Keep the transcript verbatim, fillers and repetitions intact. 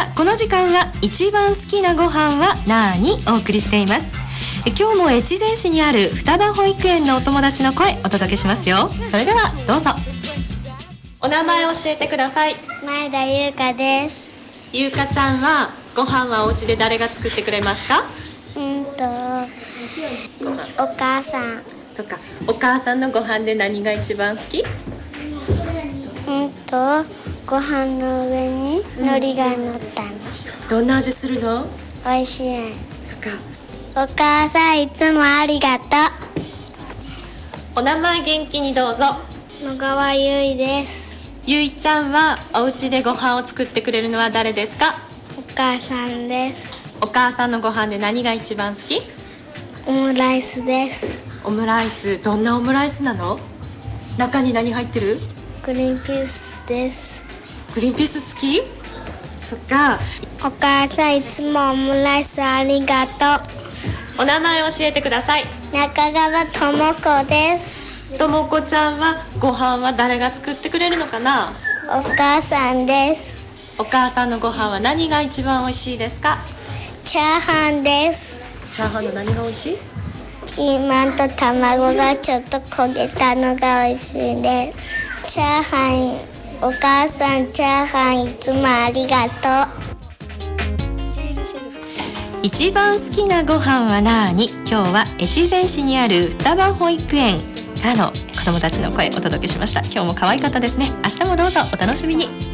さあこの時間は一番好きなご飯はなーにお送りしています。今日も越前市にある双葉保育園のお友達の声お届けしますよ。それではどうぞ。お名前教えてください。 前田優香です。 ゆうかちゃんはご飯はお家で誰が作ってくれますか？ うんとお母さん。 そっか、お母さんのご飯で何が一番好き？ うんとご飯の上に海苔が乗ったの、 うん、どんな味するの？ おいしい。 そっか。 お母さんいつもありがとう。 お名前元気にどうぞ。 野川ゆいです。 ゆいちゃんはお家でご飯を作ってくれるのは誰ですか？ お母さんです。 お母さんのご飯で何が一番好き？ オムライスです。 オムライス、どんなオムライスなの？中に何入ってる？ グリーンピースです。 グリーンピース好き？そっか。 お母さんいつもオムライスありがとう。 お名前教えてください。 中川智子です。 ともこちゃんはご飯は誰が作ってくれるのかな？ お母さんです。 お母さんのご飯は何が一番美味しいですか？ チャーハンです。 チャーハンの何が美味しい？ ピーマンと卵がちょっと焦げたのが美味しいです。チャーハン、お母さんチャーハンいつもありがとう。 一番好きなご飯はなーに。今日は越前市にある双葉保育園からの子どもたちの声お届けしました。今日も可愛かったですね。明日もどうぞお楽しみに。